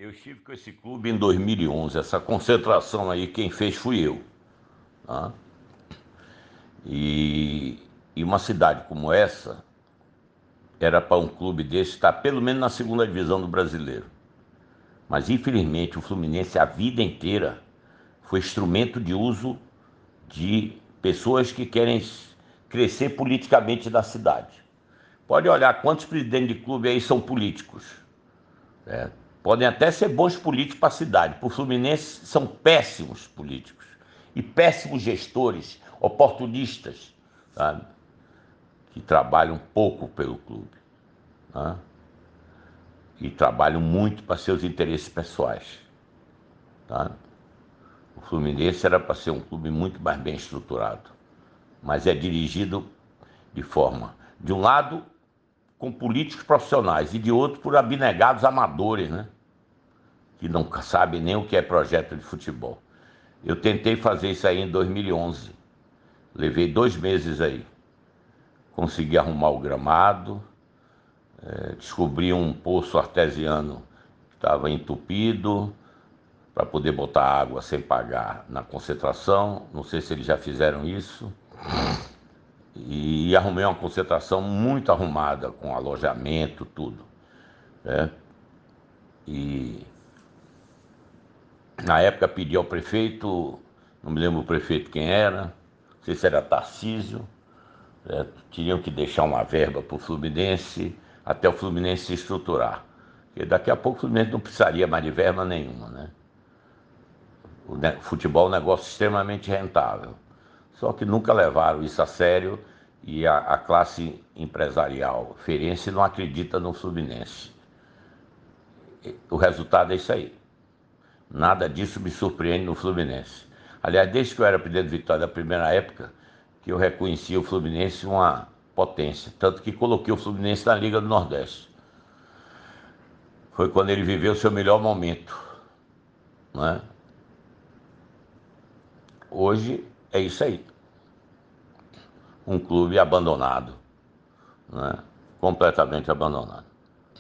Eu estive com esse clube em 2011. Essa concentração aí, quem fez fui eu. Tá? E uma cidade como essa, era para um clube desse estar pelo menos na segunda divisão do brasileiro. Mas infelizmente o Fluminense a vida inteira foi instrumento de uso de pessoas que querem crescer politicamente na cidade. Pode olhar quantos presidentes de clube aí são políticos. Né? Podem até ser bons políticos para a cidade. Para o Fluminense são péssimos políticos e péssimos gestores, oportunistas, sabe? Que trabalham pouco pelo clube, né? E trabalham muito para seus interesses pessoais. Tá? O Fluminense era para ser um clube muito mais bem estruturado, mas é dirigido de forma, de um lado, com políticos profissionais e de outro por abnegados amadores, né? Que não sabem nem o que é projeto de futebol. Eu tentei fazer isso aí em 2011, levei 2 meses aí, consegui arrumar o gramado, descobri um poço artesiano que estava entupido, para poder botar água sem pagar na concentração. Não sei se eles já fizeram isso. E arrumei uma concentração muito arrumada, com alojamento, tudo, né? E na época pedi ao prefeito, não me lembro o prefeito quem era, não sei se era Tarcísio, tinham que deixar uma verba para o Fluminense, até o Fluminense se estruturar. Porque daqui a pouco o Fluminense não precisaria mais de verba nenhuma, né? O futebol é um negócio extremamente rentável. Só que nunca levaram isso a sério e a classe empresarial feirense não acredita no Fluminense. O resultado é isso aí. Nada disso me surpreende no Fluminense. Aliás, desde que eu era presidente do Vitória da primeira época, que eu reconhecia o Fluminense uma potência. Tanto que coloquei o Fluminense na Liga do Nordeste. Foi quando ele viveu o seu melhor momento, né? Hoje é isso aí. Um clube abandonado, né? Completamente abandonado.